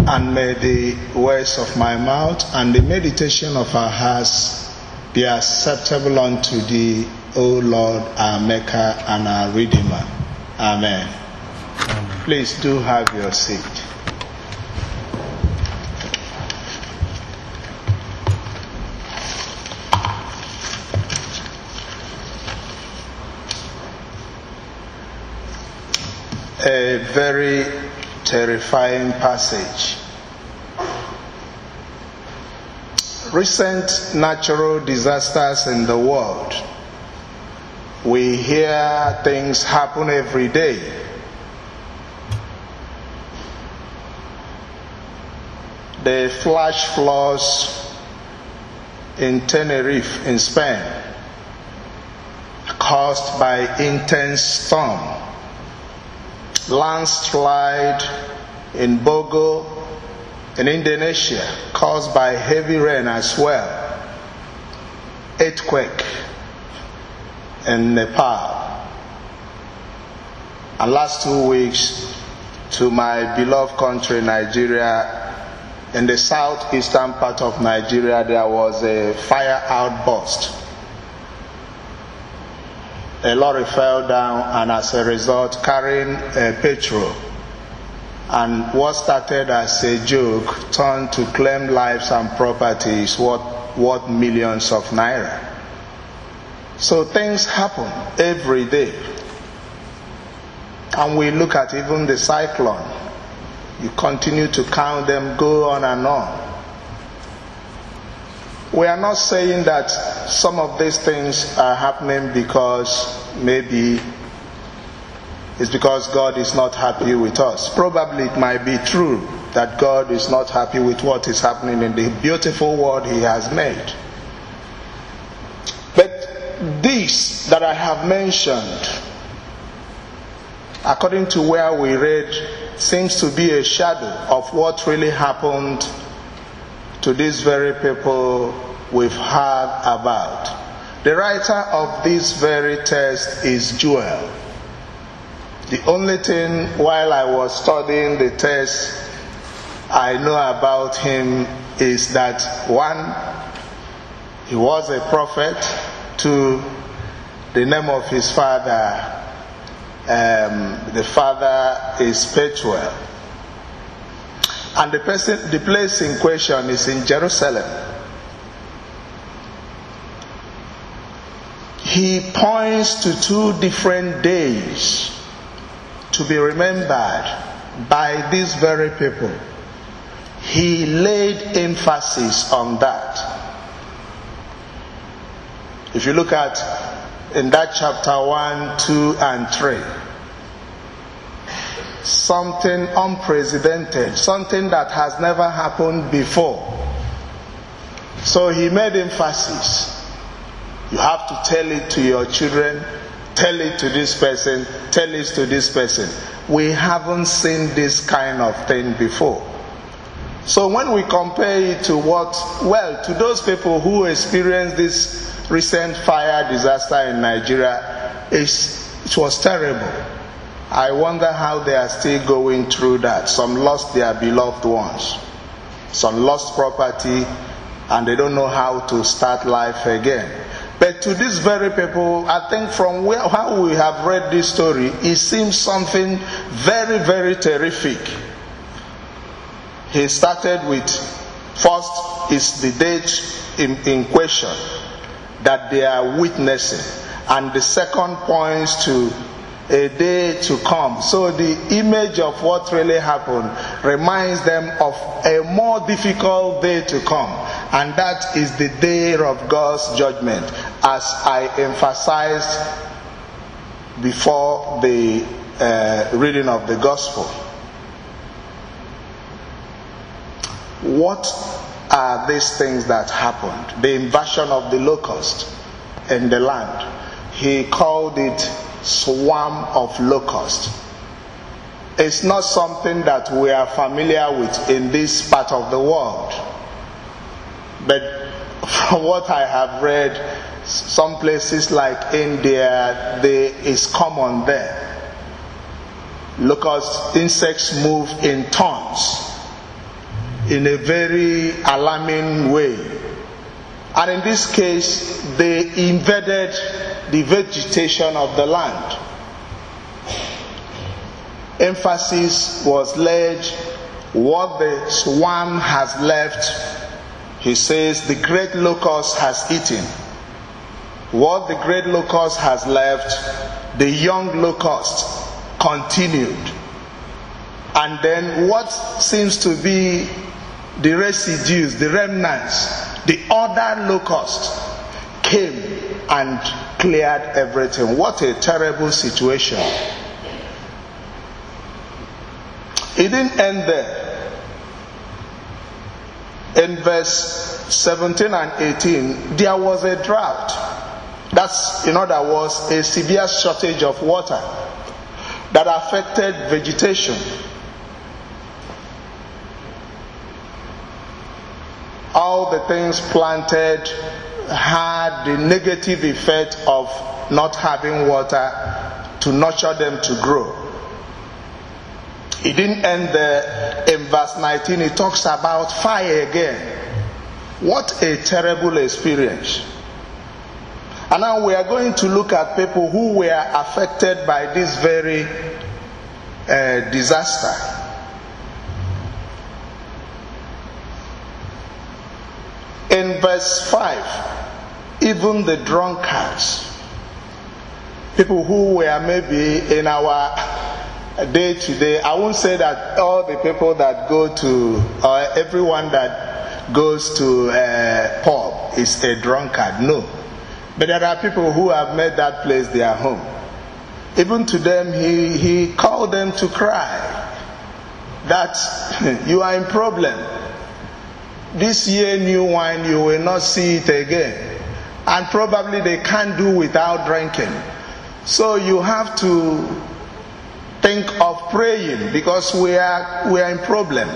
And may the words of my mouth and the meditation of our hearts be acceptable unto thee, O Lord, our Maker and our Redeemer. Amen. Please do have your seat. A very terrifying passage. Recent natural disasters in the world. We hear things happen every day. The flash floods in Tenerife in Spain, caused by intense storm. Landslide in Bogo in Indonesia, caused by heavy rain as well. Earthquake in Nepal. And last 2 weeks, to my beloved country Nigeria, in the southeastern part of Nigeria, there was a fire outburst. A lorry fell down, and as a result, carrying petrol. And what started as a joke turned to claim lives and properties worth millions of naira. So things happen every day. And we look at even the cyclone. You continue to count them, go on and on. We are not saying that some of these things are happening because maybe it's because God is not happy with us. Probably it might be true that God is not happy with what is happening in the beautiful world He has made. But this that I have mentioned, according to where we read, seems to be a shadow of what really happened to these very people we've heard about. The writer of this very text is Joel. The only thing while I was studying the text I know about him is that 1, he was a prophet. 2, the name of his father, the father is Petuel. And the place in question is in Jerusalem. He points to 2 different days to be remembered by these very people. He laid emphasis on that. If you look at in that chapter 1, 2, and 3, something unprecedented, something that has never happened before. So he made emphasis. You have to tell it to your children, tell it to this person, tell it to this person. We haven't seen this kind of thing before. So when we compare it to to those people who experienced this recent fire disaster in Nigeria, it was terrible. I wonder how they are still going through that. Some lost their beloved ones. Some lost property, and they don't know how to start life again. But to these very people, I think from how we have read this story, it seems something very, very terrific. He started with, first is the date in question that they are witnessing. And the second points to a day to come. So the image of what really happened reminds them of a more difficult day to come. And that is the day of God's judgment, as I emphasized before the reading of the gospel. What are these things that happened? The invasion of the locust in the land. He called it swarm of locusts. It's not something that we are familiar with in this part of the world. But from what I have read, some places like India, it's common there. Locust insects move in tons. in a very alarming way. And in this case, they invaded the vegetation of the land. Emphasis was laid what the swarm has left. He says the great locust has eaten. What the great locust has left, the young locust continued. And then what seems to be the residues, the remnants, the other locust came and cleared everything. What a terrible situation. It didn't end there. In verse 17 and 18, there was a drought. That's, in other words, a severe shortage of water that affected vegetation. All the things planted had the negative effect of not having water to nurture them to grow. It didn't end there. In verse 19, it talks about fire again. What a terrible experience. And now we are going to look at people who were affected by this very disaster. In verse 5, even the drunkards, people who were maybe in our day to day, I won't say that all the people that go to, or everyone that goes to a pub is a drunkard. No. But there are people who have made that place their home. Even to them, he called them to cry that you are in problem. This year new wine, you will not see it again. And probably they can't do without drinking. So you have to think of praying because we are in problem.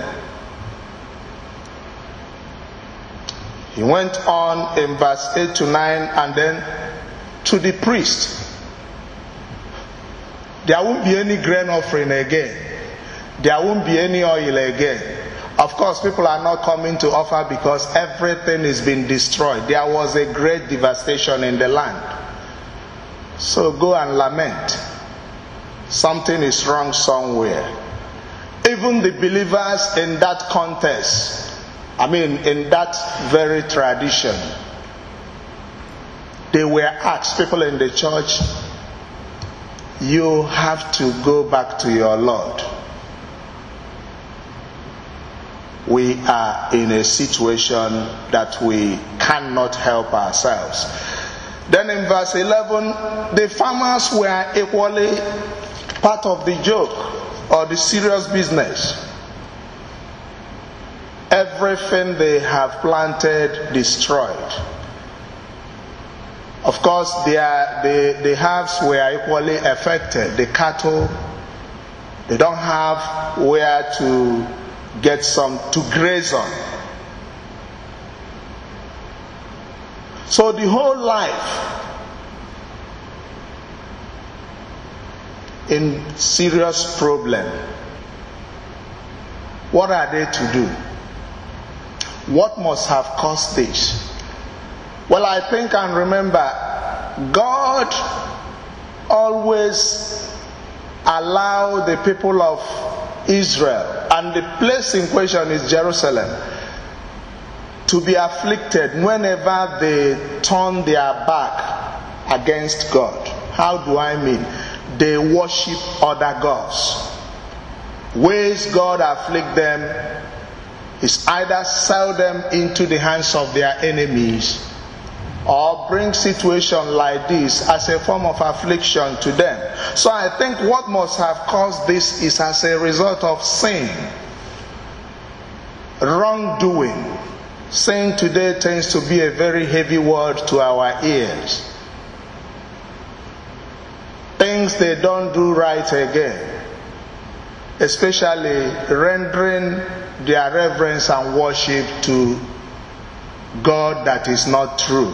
He went on in verse 8 to 9 and then to the priest. There won't be any grain offering again. There won't be any oil again. Of course, people are not coming to offer because everything is being destroyed. There was a great devastation in the land. So go and lament. Something is wrong somewhere. Even the believers in that context, in that very tradition, they were asked, people in the church, you have to go back to your Lord. We are in a situation that we cannot help ourselves. Then in verse 11, the farmers were equally part of the joke or the serious business. Everything they have planted, destroyed. Of course, the herds were equally affected. The cattle, they don't have where to get some to graze on. So the whole life in serious problem. What are they to do? What must have caused this? Well, I think and remember, God always allowed the people of Israel, and the place in question is Jerusalem, to be afflicted whenever they turn their back against God. How do I mean? They worship other gods. Ways God afflict them is either sell them into the hands of their enemies or bring situation like this as a form of affliction to them. So I think what must have caused this is as a result of sin, wrongdoing. Sin today tends to be a very heavy word to our ears. Things they don't do right again, especially rendering their reverence and worship to God that is not true.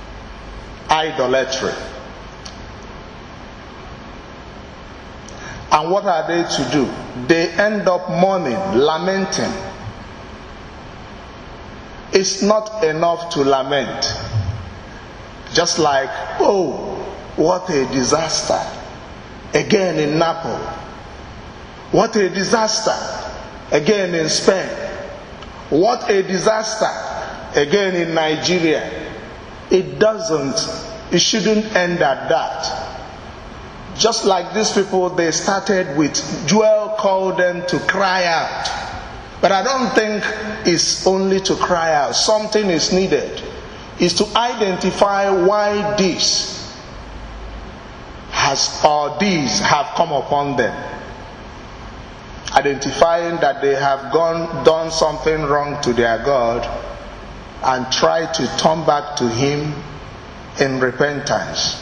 Idolatry. And what are they to do? They end up mourning, lamenting. It's not enough to lament. Just like, oh, what a disaster. Again in Naples. What a disaster. Again in Spain. What a disaster. Again in Nigeria. It shouldn't end at that. Just like these people, they started with, Joel called them to cry out. But I don't think it's only to cry out. Something is needed. Is to identify why these have come upon them. Identifying that they have done something wrong to their God and try to turn back to Him in repentance.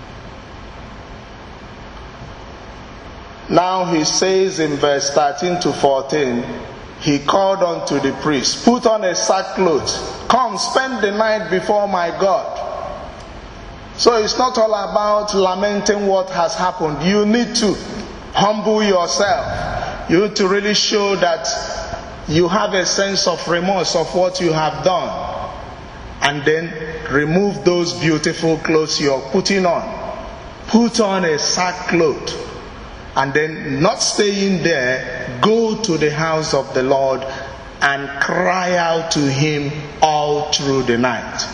Now he says in verse 13 to 14, he called unto the priest, put on a sackcloth, come spend the night before my God. So it's not all about lamenting what has happened. You need to humble yourself. You need to really show that you have a sense of remorse of what you have done. And then remove those beautiful clothes you're putting on. Put on a sackcloth. And then, not staying there, go to the house of the Lord and cry out to Him all through the night.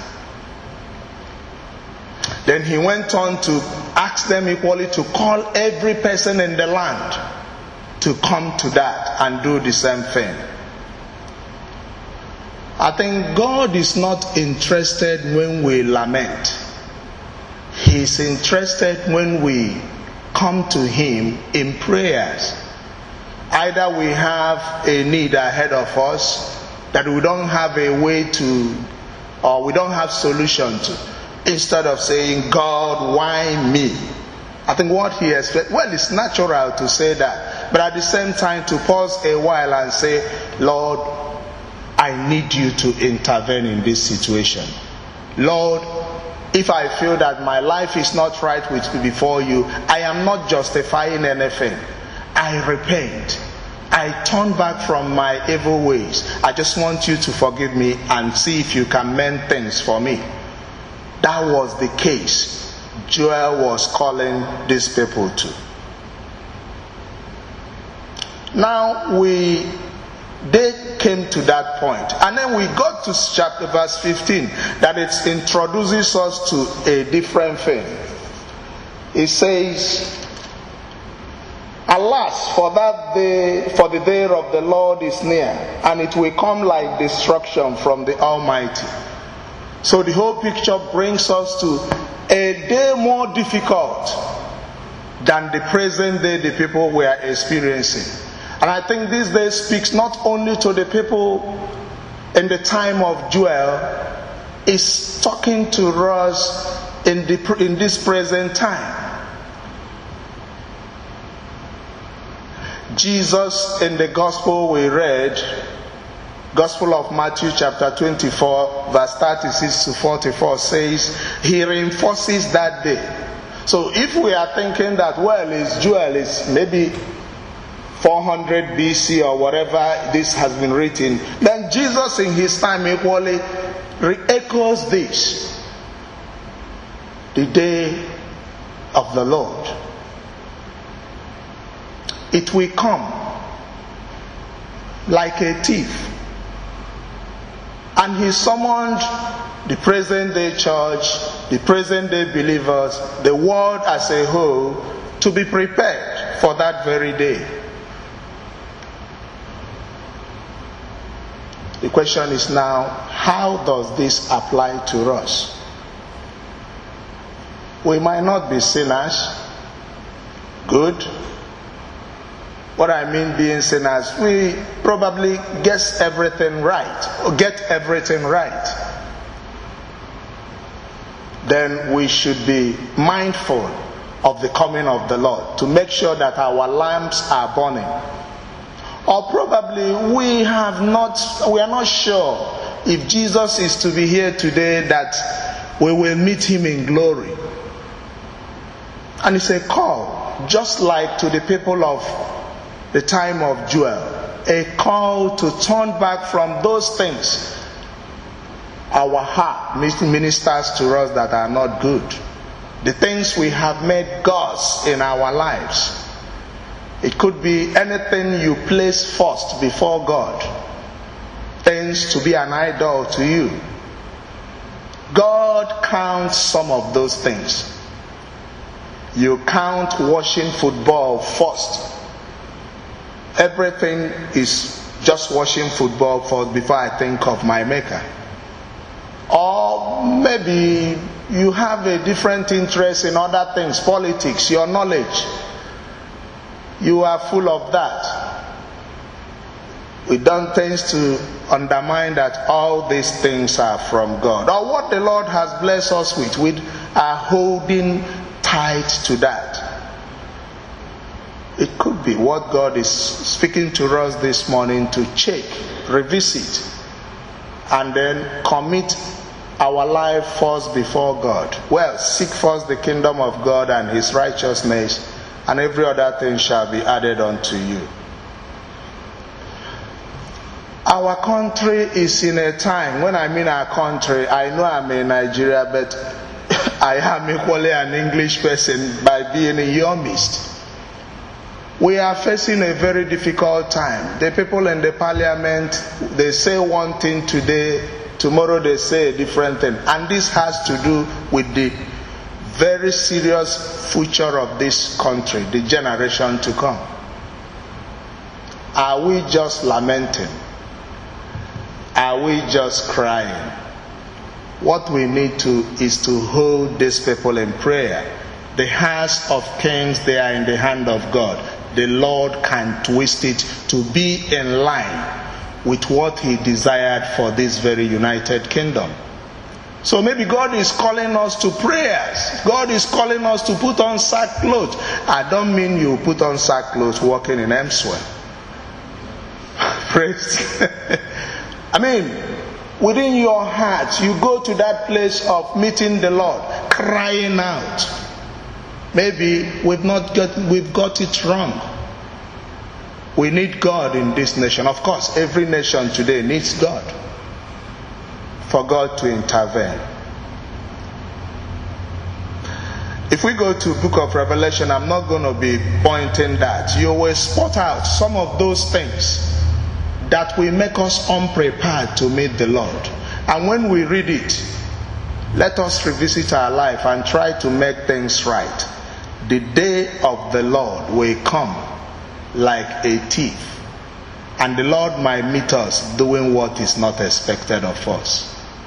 Then he went on to ask them equally to call every person in the land to come to that and do the same thing. I think God is not interested when we lament. He's interested when we come to Him in prayers. Either we have a need ahead of us that we don't have a way to, or we don't have solution to. Instead of saying, God, why me? I think what He expects, well, it's natural to say that. But at the same time, to pause a while and say, Lord, I need you to intervene in this situation. Lord, if I feel that my life is not right before you, I am not justifying anything. I repent. I turn back from my evil ways. I just want you to forgive me and see if you can mend things for me. That was the case Joel was calling these people to. Now they came to that point. And then we got to chapter verse 15, that it introduces us to a different thing. It says, alas, for the day of the Lord is near, and it will come like destruction from the Almighty. So the whole picture brings us to a day more difficult than the present day the people were experiencing. And I think this day speaks not only to the people in the time of Joel, it's talking to us in this present time. Jesus in the gospel we read, Gospel of Matthew chapter 24 verse 36 to 44 says, He reinforces that day. So if we are thinking that, Joel is maybe 400 BC or whatever this has been written, then Jesus in his time equally re-echoes this. The day of the Lord. It will come like a thief. And he summoned the present day church, the present day believers, the world as a whole, to be prepared for that very day. The question is now, how does this apply to us? We might not be sinners. Good. What I mean being sinners, we probably get everything right. Then we should be mindful of the coming of the Lord to make sure that our lamps are burning. Or probably we are not sure if Jesus is to be here today that we will meet Him in glory. And it's a call just like to the people of the time of Joel, a call to turn back from those things our heart ministers to us that are not good. The things we have made gods in our lives. It could be anything you place first before God. Things to be an idol to you. God counts some of those things. You count watching football first. Everything is just watching football first before I think of my maker. Or maybe you have a different interest in other things, politics, your knowledge. You are full of that. We've done things to undermine that all these things are from God. Or what the Lord has blessed us with, we are holding tight to that. It could be what God is speaking to us this morning to check, revisit, and then commit our life first before God. Well, seek first the kingdom of God and His righteousness, and every other thing shall be added unto you. Our country is in a time, when I mean our country, I know I'm in Nigeria, but I am equally an English person by being in your midst. We are facing a very difficult time. The people in the parliament, they say one thing today, tomorrow they say a different thing. And this has to do with the very serious future of this country, the generation to come. Are we just lamenting? Are we just crying? What we need to is to hold these people in prayer. The hearts of kings, they are in the hand of God. The Lord can twist it to be in line with what He desired for this very united kingdom. So maybe God is calling us to prayers. God is calling us to put on sackcloth. I don't mean you put on sackcloth walking in Emswell. Praise. I mean, within your heart, you go to that place of meeting the Lord, crying out. Maybe we've got it wrong. We need God in this nation. Of course, every nation today needs God. For God to intervene. If we go to Book of Revelation, I'm not going to be pointing that. You will spot out some of those things that will make us unprepared to meet the Lord. And when we read it, let us revisit our life and try to make things right. The day of the Lord will come like a thief, and the Lord might meet us doing what is not expected of us.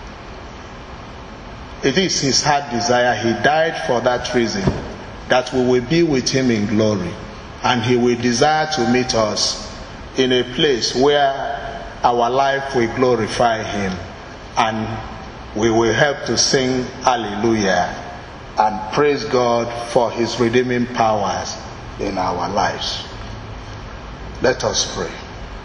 It is His heart desire. He died for that reason, that we will be with Him in glory, and He will desire to meet us in a place where our life will glorify Him, and we will help to sing hallelujah and praise God for His redeeming powers in our lives. Let us pray.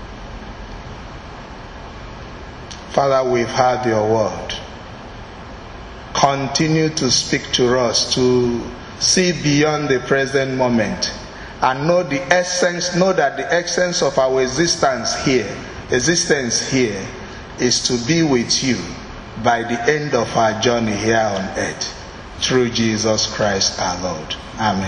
Father, we've heard your word. Continue to speak to us, to see beyond the present moment, and know that the essence of our existence here is to be with you by the end of our journey here on earth. Through Jesus Christ our Lord. Amen.